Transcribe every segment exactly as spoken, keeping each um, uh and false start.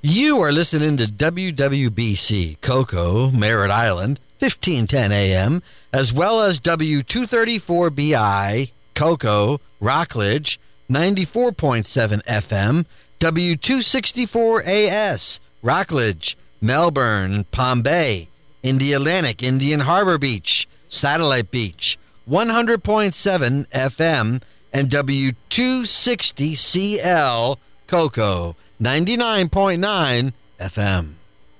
You are listening to W W B C Cocoa, Merritt Island, fifteen ten A M, as well as W two thirty-four B I, Cocoa, Rockledge, ninety-four point seven F M, W two sixty-four A S, Rockledge, Melbourne, Palm Bay, Indialantic, Indian Harbor Beach, Satellite Beach, one hundred point seven F M, and W two sixty C L, Cocoa, ninety-nine point nine F M.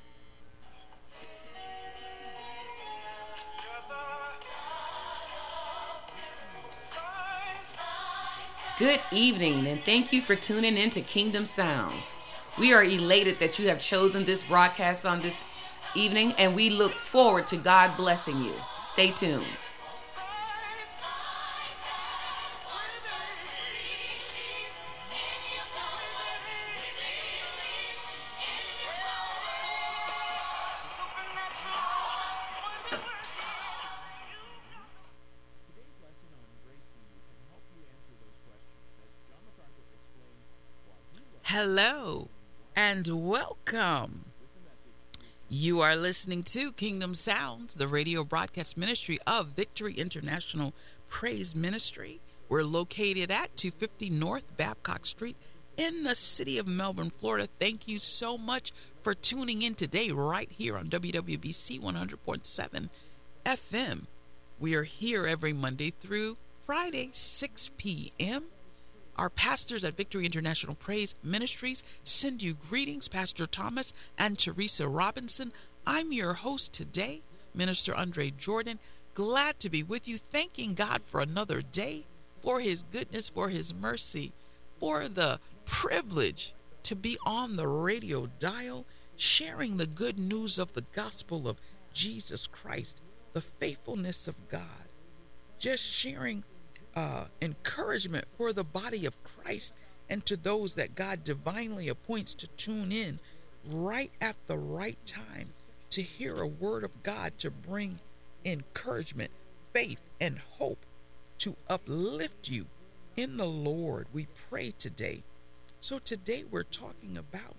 Good evening, and thank you for tuning in to Kingdom Sounds. We are elated that you have chosen this broadcast on this evening, and we look forward to God blessing you. Stay tuned. Hello and welcome. You are listening to Kingdom Sounds, the radio broadcast ministry of Victory International Praise Ministry. We're located at two fifty North Babcock Street in the city of Melbourne, Florida. Thank you so much for tuning in today right here on W W B C one hundred point seven F M. We are here every Monday through Friday, six p.m. Our pastors at Victory International Praise Ministries send you greetings, Pastor Thomas and Teresa Robinson. I'm your host today, Minister Andre Jordan. Glad to be with you, thanking God for another day, for his goodness, for his mercy, for the privilege to be on the radio dial, sharing the good news of the gospel of Jesus Christ, the faithfulness of God, just sharing Uh, encouragement for the body of Christ and to those that God divinely appoints to tune in right at the right time to hear a word of God to bring encouragement, faith, and hope to uplift you in the Lord. We pray today. So today we're talking about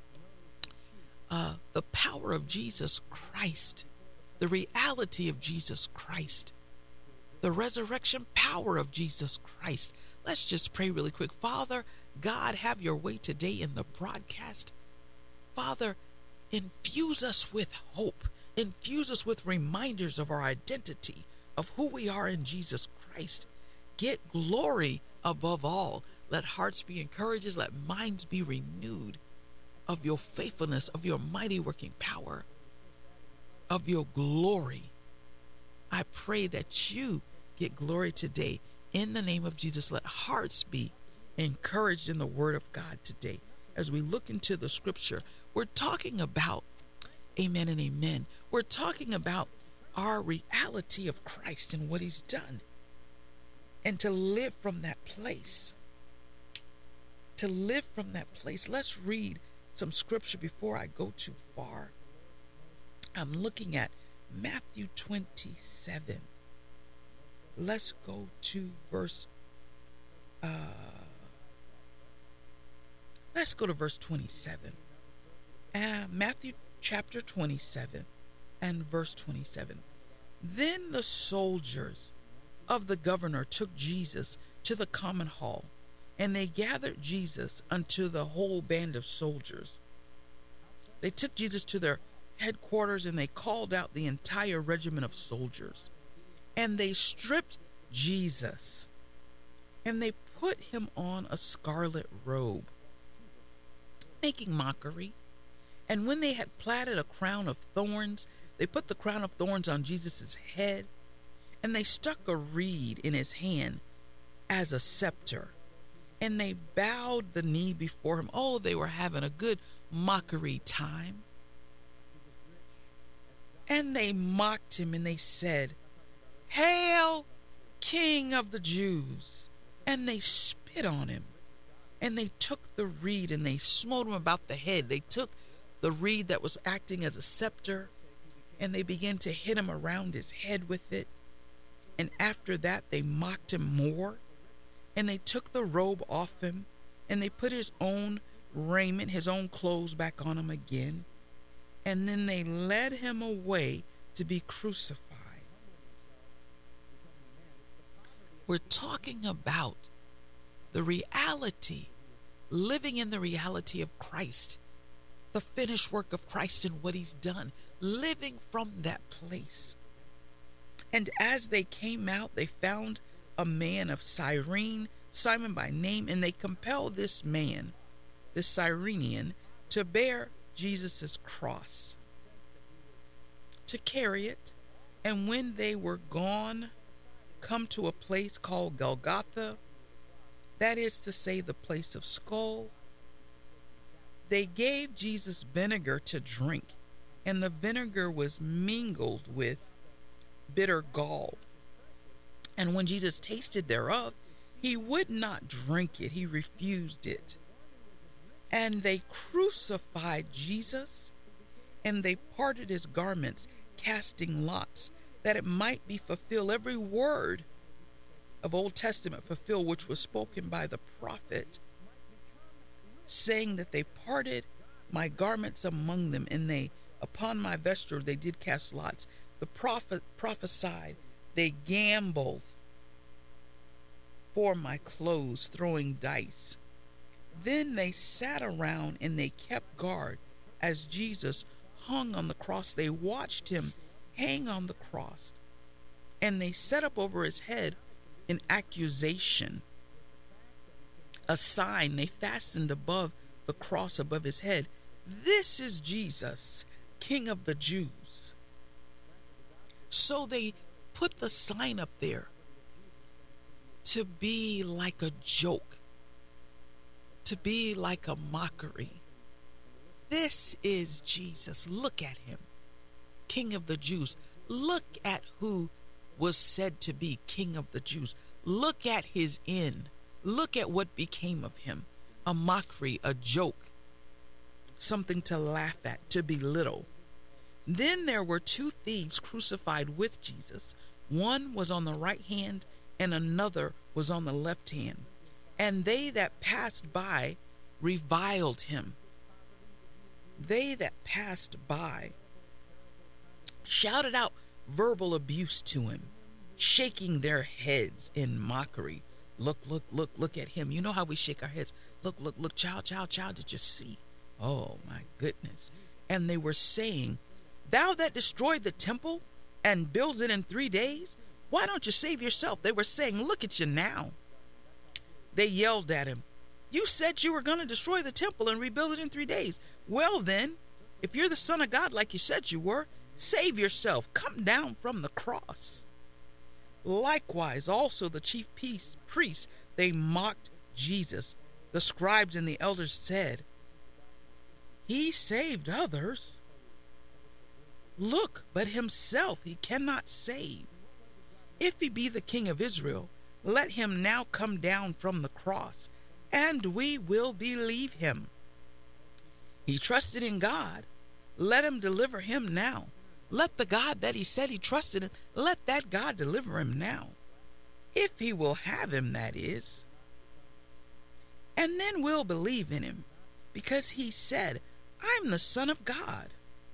uh, the power of Jesus Christ, the reality of Jesus Christ, the resurrection power of Jesus Christ. Let's just pray really quick. Father, God, have your way today in the broadcast. Father, infuse us with hope. Infuse us with reminders of our identity, of who we are in Jesus Christ. Get glory above all. Let hearts be encouraged. Let minds be renewed of your faithfulness, of your mighty working power, of your glory. I pray that you get glory today. In the name of Jesus, let hearts be encouraged in the word of God today. As we look into the scripture, we're talking about, amen and amen, we're talking about our reality of Christ and what he's done. And to live from that place. To live from that place. Let's read some scripture before I go too far. I'm looking at Matthew twenty-seven. Let's go to verse, uh, let's go to verse twenty-seven. Uh, Matthew chapter twenty-seven and verse twenty-seven. Then the soldiers of the governor took Jesus to the common hall, and they gathered Jesus unto the whole band of soldiers. They took Jesus to their headquarters, and they called out the entire regiment of soldiers. And they stripped Jesus, and they put him on a scarlet robe, making mockery. And when they had platted a crown of thorns, they put the crown of thorns on Jesus' head, and they stuck a reed in his hand as a scepter, and they bowed the knee before him. Oh, they were having a good mockery time. And they mocked him, and they said, "Hail, King of the Jews!" And they spit on him. And they took the reed and they smote him about the head. They took the reed that was acting as a scepter, and they began to hit him around his head with it. And after that, they mocked him more. And they took the robe off him, and they put his own raiment, his own clothes back on him again. And then they led him away to be crucified. We're talking about the reality, living in the reality of Christ, the finished work of Christ and what he's done, living from that place. And as they came out, they found a man of Cyrene, Simon by name, and they compelled this man, this Cyrenian, to bear Jesus' cross, to carry it. And when they were gone, come to a place called Golgotha, that is to say, the place of skull, they gave Jesus vinegar to drink, and the vinegar was mingled with bitter gall. And when Jesus tasted thereof, he would not drink it. He refused it. And they crucified Jesus, and they parted his garments, casting lots, that it might be fulfilled, every word of Old Testament fulfilled, which was spoken by the prophet, saying that they parted my garments among them, and they upon my vesture they did cast lots. The prophet prophesied, they gambled for my clothes, throwing dice. Then they sat around and they kept guard as Jesus hung on the cross. They watched him hang on the cross, and they set up over his head an accusation, a sign they fastened above the cross above his head. This is Jesus, King of the Jews. So they put the sign up there to be like a joke, to be like a mockery. This is Jesus. Look at him, King of the Jews. Look at who was said to be King of the Jews. Look at his end. Look at what became of him. A mockery, a joke, something to laugh at, to belittle. Then there were two thieves crucified with Jesus. One was on the right hand and another was on the left hand. And they that passed by reviled him. They that passed by shouted out verbal abuse to him, shaking their heads in mockery. Look, look, look, look at him. You know how we shake our heads. Look, look, look, child, child, child, did you see? Oh, my goodness. And they were saying, thou that destroyed the temple and builds it in three days, why don't you save yourself? They were saying, look at you now. They yelled at him, you said you were going to destroy the temple and rebuild it in three days. Well then, if you're the Son of God like you said you were, save yourself. Come down from the cross. Likewise, also the chief priests, they mocked Jesus. The scribes and the elders said, he saved others. Look, but himself he cannot save. If he be the King of Israel, let him now come down from the cross, and we will believe him. He trusted in God. Let him deliver him now. Let the God that he said he trusted in, let that God deliver him now. If he will have him, that is. And then we'll believe in him, because he said, I'm the Son of God.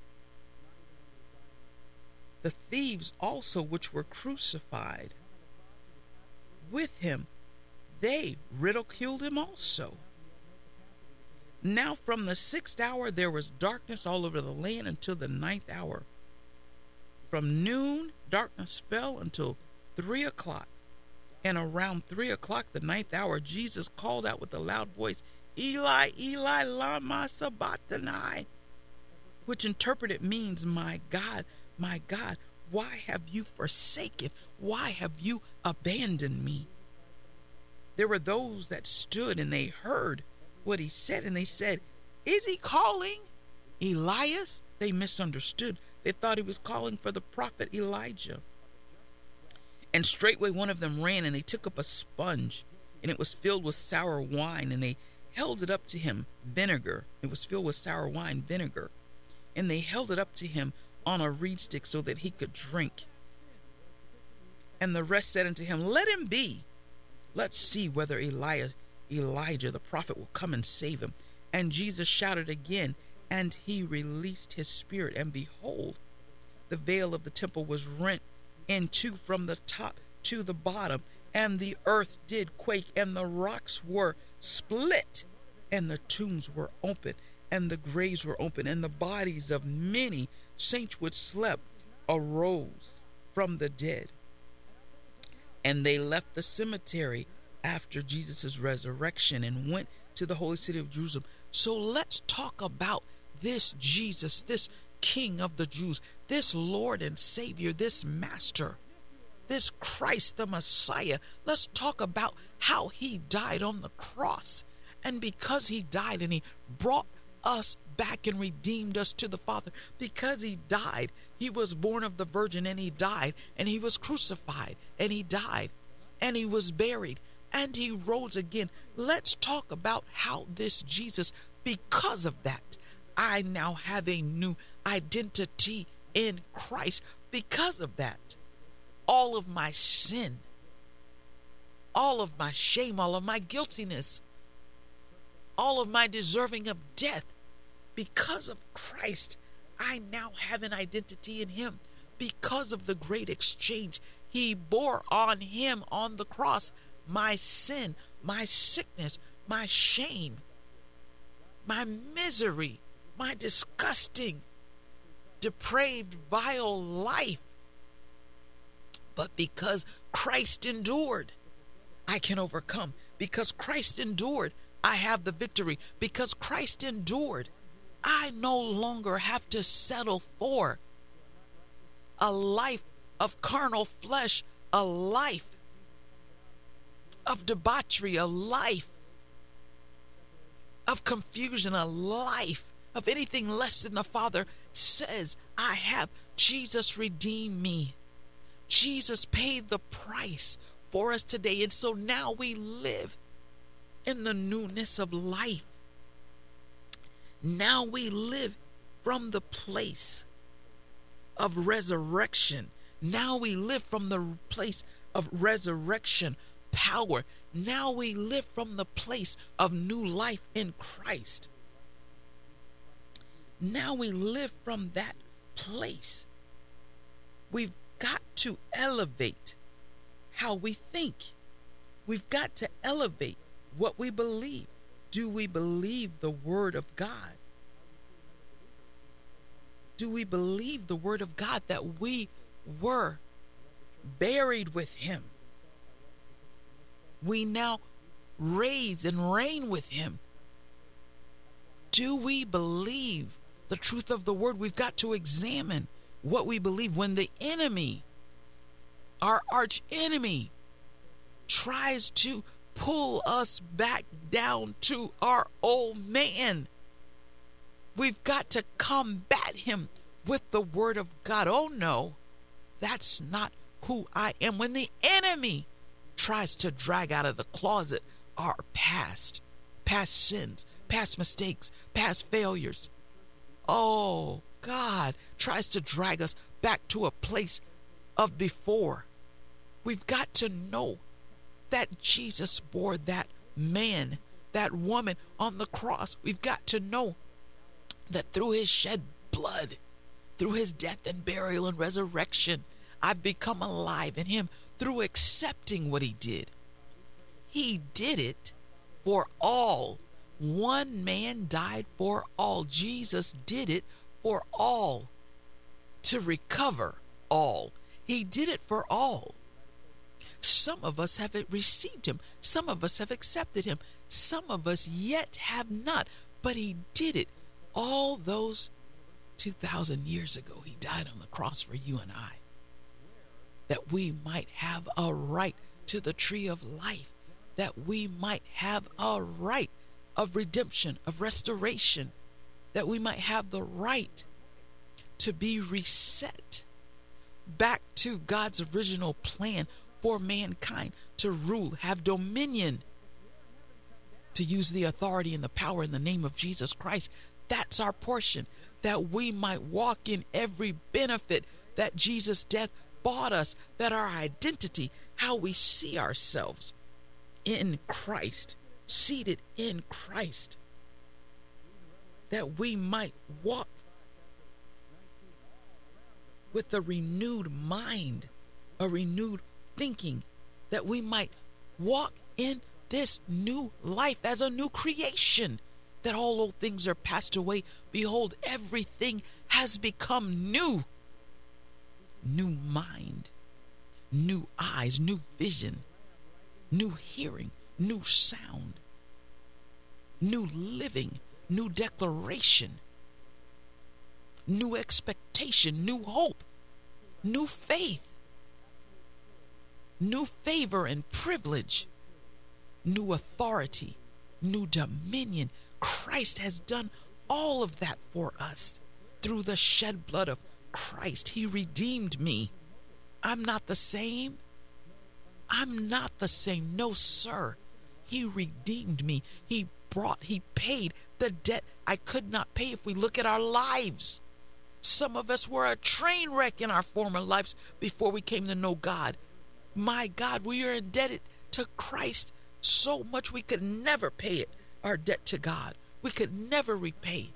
The thieves also which were crucified with him, they ridiculed him also. Now from the sixth hour there was darkness all over the land until the ninth hour. From noon, darkness fell until three o'clock. And around three o'clock, the ninth hour, Jesus called out with a loud voice, Eli, Eli, lama sabachthani, which interpreted means, my God, my God, why have you forsaken? Why have you abandoned me? There were those that stood and they heard what he said, and they said, is he calling Elias? They misunderstood. They thought he was calling for the prophet Elijah. And straightway one of them ran, and they took up a sponge, and it was filled with sour wine, and they held it up to him, vinegar. It was filled with sour wine, vinegar. And they held it up to him on a reed stick so that he could drink. And the rest said unto him, let him be. Let's see whether Elijah, Elijah the prophet will come and save him. And Jesus shouted again, and he released his spirit. And behold, the veil of the temple was rent in two from the top to the bottom, and the earth did quake, and the rocks were split, and the tombs were open, and the graves were open, and the bodies of many saints which slept arose from the dead. And they left the cemetery after Jesus' resurrection and went to the holy city of Jerusalem. So let's talk about this Jesus, this King of the Jews, this Lord and Savior, this Master, this Christ the Messiah. Let's talk about how he died on the cross. And because he died and he brought us back and redeemed us to the Father, because he died, he was born of the Virgin, and he died, and he was crucified, and he died, and he was buried, and he rose again. Let's talk about how this Jesus, because of that, I now have a new identity in Christ. Because of that, all of my sin, all of my shame, all of my guiltiness, all of my deserving of death, because of Christ, I now have an identity in him. Because of the great exchange, he bore on him on the cross my sin, my sickness, my shame, my misery, my disgusting, depraved, vile life. But because Christ endured, I can overcome. Because Christ endured, I have the victory. Because Christ endured, I no longer have to settle for a life of carnal flesh, a life of debauchery, a life of confusion, a life of anything less than the Father says I have. Jesus redeemed me. Jesus paid the price for us today. And so now we live in the newness of life. Now we live from the place of resurrection. Now we live from the place of resurrection power. Now we live from the place of new life in Christ. Now we live from that place. We've got to elevate how we think. We've got to elevate what we believe. Do we believe the word of God? Do we believe the word of God that we were buried with him? We now raise and reign with him. Do we believe the truth of the word? We've got to examine what we believe. When the enemy, our arch enemy, tries to pull us back down to our old man, we've got to combat him with the word of God. Oh no, that's not who I am. When the enemy tries to drag out of the closet our past, past sins, past mistakes, past failures, oh, God tries to drag us back to a place of before, we've got to know that Jesus bore that man, that woman on the cross. We've got to know that through his shed blood, through his death and burial and resurrection, I've become alive in him through accepting what he did. He did it for all. One man died for all. Jesus did it for all, to recover all. He did it for all. Some of us have received him. Some of us have accepted him. Some of us yet have not. But he did it all those two thousand years ago. He died on the cross for you and I, that we might have a right to the tree of life, that we might have a right of redemption, of restoration, that we might have the right to be reset back to God's original plan for mankind, to rule, have dominion, to use the authority and the power in the name of Jesus Christ. That's our portion, that we might walk in every benefit that Jesus' death bought us, that our identity, how we see ourselves in Christ, seated in Christ, that we might walk with a renewed mind, a renewed thinking, that we might walk in this new life as a new creation, that all old things are passed away. Behold, everything has become new. New mind, new eyes, new vision, new hearing, new sound, new living, new declaration, new expectation, new hope, new faith, new favor and privilege, new authority, new dominion. Christ has done all of that for us through the shed blood of Christ. He redeemed me. I'm not the same. I'm not the same. No, sir. He redeemed me. He brought, he paid the debt I could not pay. If we look at our lives, some of us were a train wreck in our former lives before we came to know God. My God, we are indebted to Christ so much we could never pay it, our debt to God. We could never repay.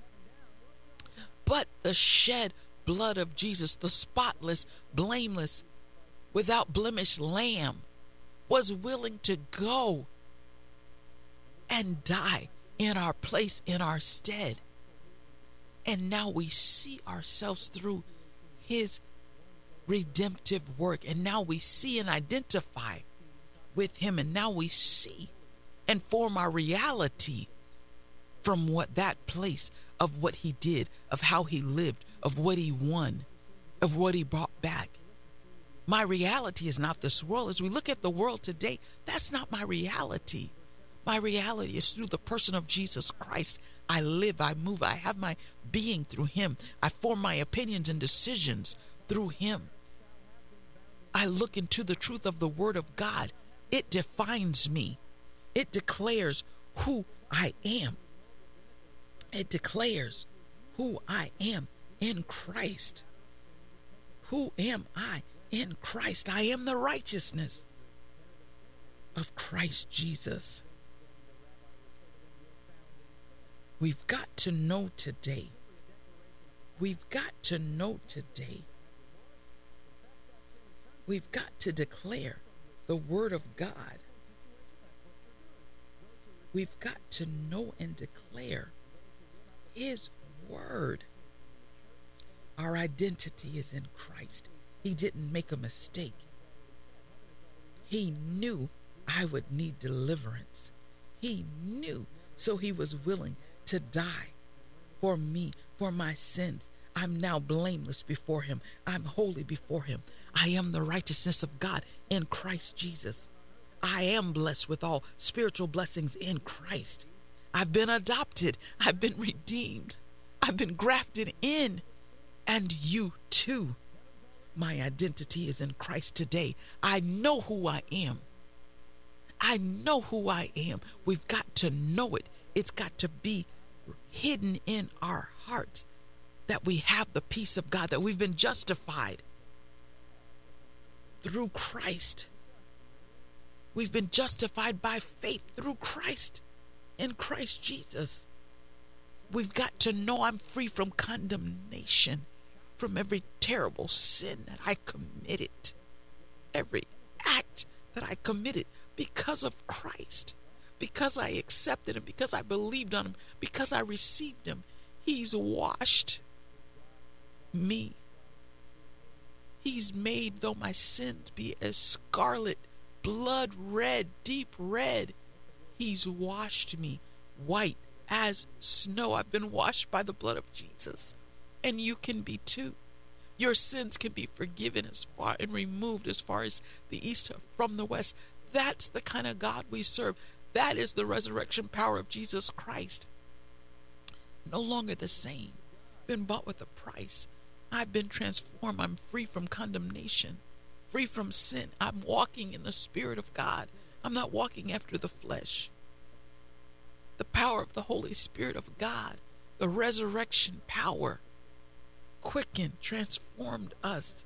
But the shed blood of Jesus, the spotless, blameless, without blemish lamb, was willing to go and die in our place, in our stead. And now we see ourselves through his redemptive work. And now we see and identify with him. And now we see and form our reality from what that place of what he did, of how he lived, of what he won, of what he brought back. My reality is not this world. As we look at the world today, that's not my reality. My reality is through the person of Jesus Christ. I live, I move, I have my being through him. I form my opinions and decisions through him. I look into the truth of the word of God. It defines me. It declares who I am. It declares who I am in Christ. Who am I in Christ? I am the righteousness of Christ Jesus. We've got to know today. We've got to know today. We've got to declare the word of God. We've got to know and declare his word. Our identity is in Christ. He didn't make a mistake. He knew I would need deliverance. He knew, so he was willing to die for me, for my sins. I'm now blameless before him. I'm holy before him. I am the righteousness of God in Christ Jesus. I am blessed with all spiritual blessings in Christ. I've been adopted. I've been redeemed. I've been grafted in. And you too. My identity is in Christ today. I know who I am. I know who I am. We've got to know it. It's got to be hidden in our hearts that we have the peace of God, that we've been justified through Christ. We've been justified by faith through Christ, in Christ Jesus. We've got to know I'm free from condemnation, from every terrible sin that I committed, every act that I committed because of Christ, because I accepted him, because I believed on him, because I received him. He's washed me. He's made, though my sins be as scarlet, blood red, deep red, he's washed me white as snow. I've been washed by the blood of Jesus. And you can be too. Your sins can be forgiven as far and removed as far as the east from the west. That's the kind of God we serve. That is the resurrection power of Jesus Christ. No longer the same. Been bought with a price. I've been transformed. I'm free from condemnation, free from sin. I'm walking in the Spirit of God. I'm not walking after the flesh. The power of the Holy Spirit of God, the resurrection power, quickened, transformed us.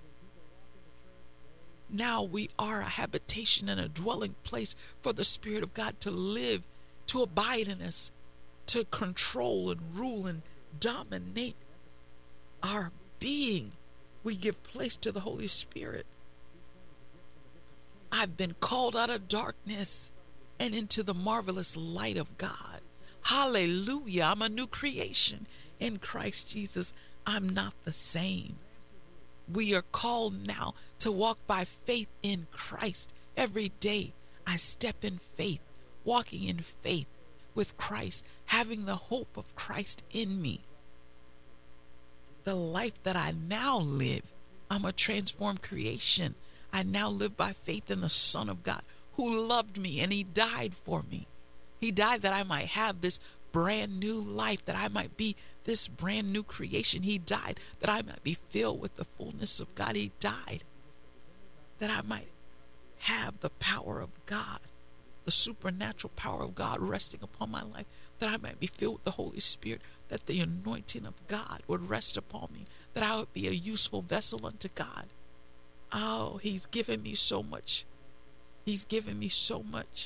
Now we are a habitation and a dwelling place for the Spirit of God to live, to abide in us, to control and rule and dominate our being. We give place to the Holy Spirit. I've been called out of darkness and into the marvelous light of God. Hallelujah. I'm a new creation in Christ Jesus. I'm not the same. We are called now to walk by faith in Christ. Every day I step in faith, walking in faith with Christ, having the hope of Christ in me. The life that I now live, I'm a transformed creation. I now live by faith in the Son of God who loved me and he died for me. He died that I might have this brand new life, that I might be this brand new creation. He died that I might be filled with the fullness of God. He died that I might have the power of God, the supernatural power of God resting upon my life, that I might be filled with the Holy Spirit, that the anointing of God would rest upon me, that I would be a useful vessel unto God. Oh, he's given me so much. He's given me so much.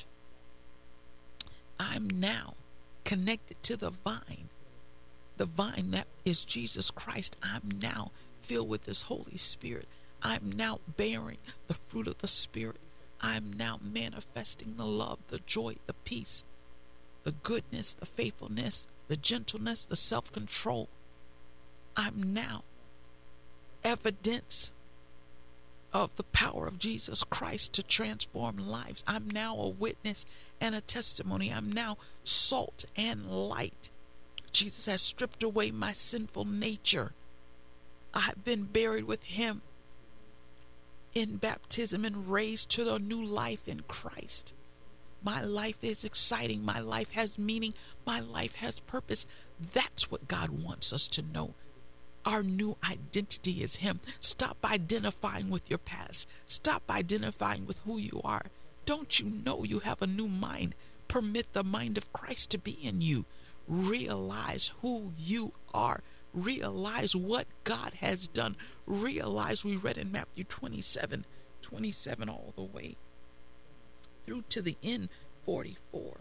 I'm now connected to the vine, the vine that is Jesus Christ. I'm now filled with his Holy Spirit. I'm now bearing the fruit of the Spirit. I'm now manifesting the love, the joy, the peace, the goodness, the faithfulness, the gentleness, the self-control. I'm now evidence of the power of Jesus Christ to transform lives. I'm now a witness and a testimony. I'm now salt and light. Jesus has stripped away my sinful nature. I've been buried with him in baptism and raised to the new life in Christ. My life is exciting. My life has meaning. My life has purpose. That's what God wants us to know. Our new identity is him. Stop identifying with your past. Stop identifying with who you are. Don't you know you have a new mind? Permit the mind of Christ to be in you. Realize who you are. Realize what God has done. Realize, we read in Matthew twenty-seven, twenty-seven all the way through to the end, forty-four,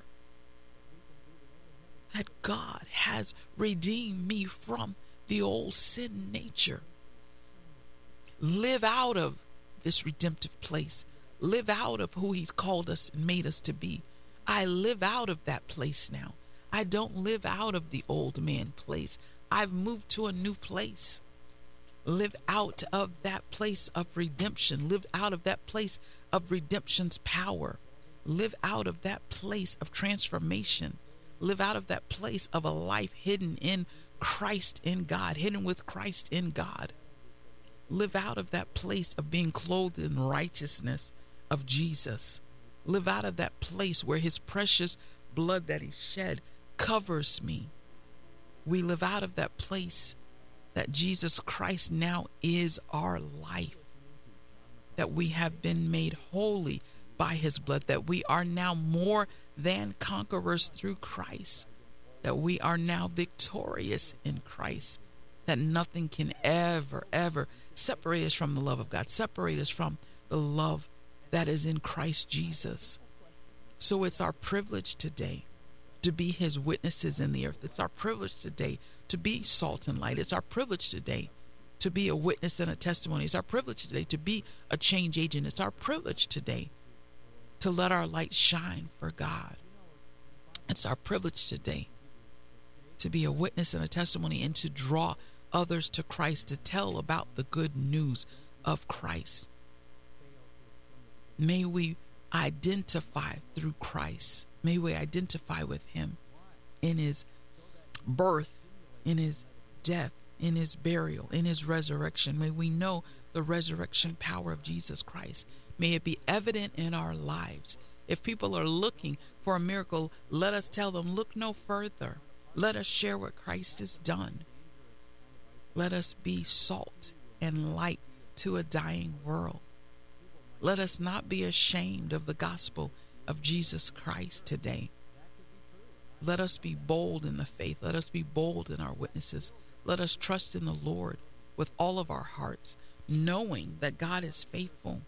that God has redeemed me from the old sin nature. Live out of this redemptive place. Live out of who he's called us and made us to be. I live out of that place now. I don't live out of the old man place. I've moved to a new place. Live out of that place of redemption. Live out of that place of redemption's power. Live out of that place of transformation. Live out of that place of a life hidden in Christ in God, hidden with Christ in God. Live out of that place of being clothed in righteousness of Jesus. Live out of that place where his precious blood that he shed covers me. We live out of that place that Jesus Christ now is our life, that we have been made holy by his blood, that we are now more than conquerors through Christ, that we are now victorious in Christ, that nothing can ever, ever separate us from the love of God, separate us from the love that is in Christ Jesus. So it's our privilege today to be his witnesses in the earth. It's our privilege today to be salt and light. It's our privilege today to be a witness and a testimony. It's our privilege today to be a change agent. It's our privilege today to let our light shine for God. It's our privilege today to be a witness and a testimony and to draw others to Christ, to tell about the good news of Christ. May we identify through Christ. May we identify with him in his birth, in his death, in his burial, in his resurrection. May we know the resurrection power of Jesus Christ. May it be evident in our lives. If people are looking for a miracle, let us tell them, look no further. Let us share what Christ has done. Let us be salt and light to a dying world. Let us not be ashamed of the gospel of Jesus Christ today. Let us be bold in the faith. Let us be bold in our witnesses. Let us trust in the Lord with all of our hearts, knowing that God is faithful,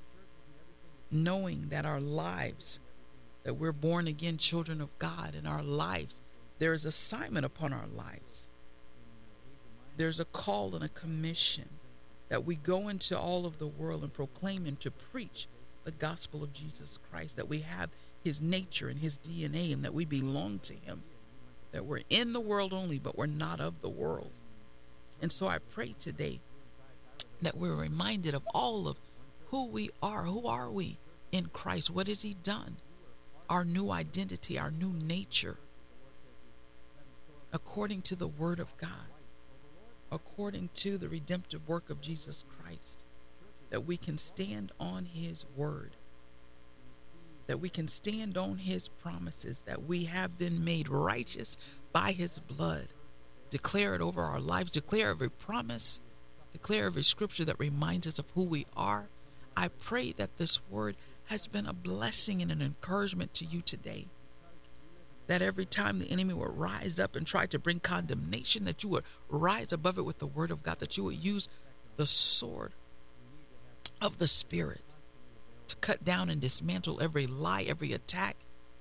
knowing that our lives, that we're born again children of God, and our lives there is assignment upon our lives. There's a call and a commission that we go into all of the world and proclaim and to preach the gospel of Jesus Christ, that we have his nature and his D N A, and that we belong to him, that we're in the world only, but we're not of the world. And so I pray today that we're reminded of all of who we are. Who are we in Christ? What has he done? Our new identity, our new nature, according to the word of God, according to the redemptive work of Jesus Christ, that we can stand on his word, that we can stand on his promises, that we have been made righteous by his blood. Declare it over our lives. Declare every promise. Declare every scripture that reminds us of who we are. I pray that this word has been a blessing and an encouragement to you today. That every time the enemy would rise up and try to bring condemnation, that you would rise above it with the word of God, that you would use the sword of the Spirit to cut down and dismantle every lie, every attack,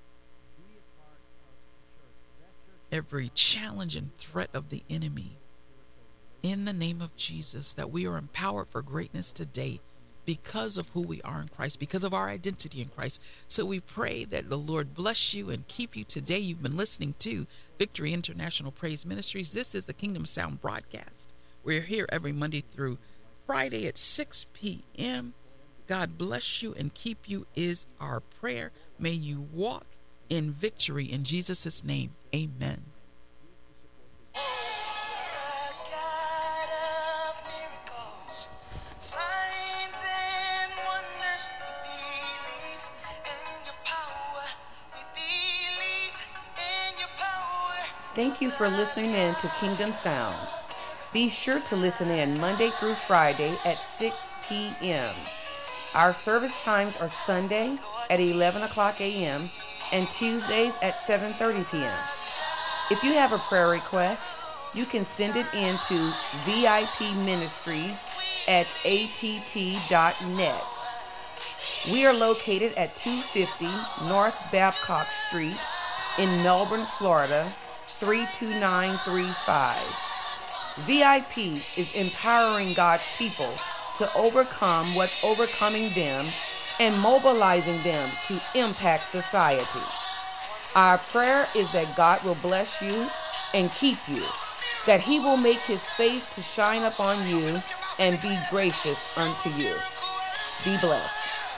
every challenge and threat of the enemy. In the name of Jesus, that we are empowered for greatness today because of who we are in Christ, because of our identity in Christ. So we pray that the Lord bless you and keep you today. You've been listening to Victory International Praise Ministries. This is the Kingdom Sound broadcast. We're here every Monday through Friday at six p.m. God bless you and keep you is our prayer. May you walk in victory in Jesus' name. Amen. Thank you for listening in to Kingdom Sounds. Be sure to listen in Monday through Friday at six p.m. Our service times are Sunday at eleven o'clock a.m. and Tuesdays at seven thirty p.m. If you have a prayer request, you can send it in to V I P Ministries at A T T dot net. We are located at two fifty North Babcock Street in Melbourne, Florida, three two nine three five. V I P is empowering God's people to overcome what's overcoming them and mobilizing them to impact society. Our prayer is that God will bless you and keep you, that he will make his face to shine upon you and be gracious unto you. Be blessed.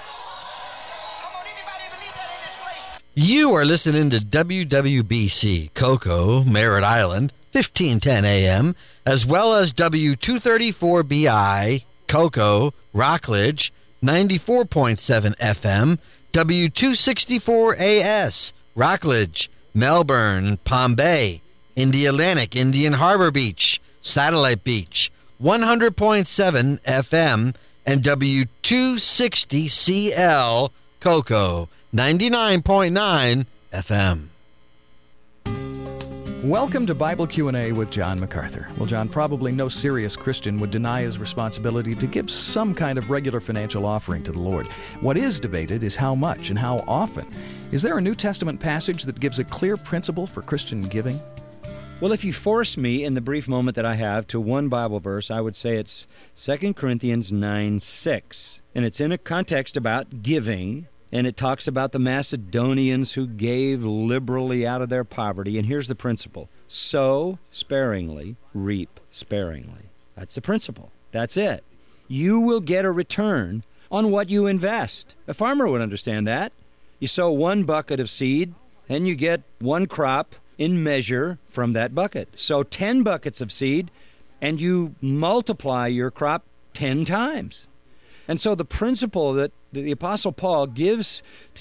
You are listening to W W B C Cocoa, Merritt Island, fifteen ten a.m., as well as W two thirty-four B I, Cocoa, Rockledge, ninety-four point seven F M, W two sixty-four A S, Rockledge, Melbourne, Palm Bay, Indialantic, Indian Harbor Beach, Satellite Beach, one hundred point seven F M, and W two sixty C L, Cocoa, ninety-nine point nine F M. Welcome to Bible Q and A with John MacArthur. Well, John, probably no serious Christian would deny his responsibility to give some kind of regular financial offering to the Lord. What is debated is how much and how often. Is there a New Testament passage that gives a clear principle for Christian giving? Well, if you force me in the brief moment that I have to one Bible verse, I would say it's Second Corinthians nine six. And it's in a context about giving. And it talks about the Macedonians who gave liberally out of their poverty. And here's the principle. Sow sparingly, reap sparingly. That's the principle. That's it. You will get a return on what you invest. A farmer would understand that. You sow one bucket of seed, and you get one crop in measure from that bucket. Sow ten buckets of seed, and you multiply your crop ten times. And so the principle that the Apostle Paul gives to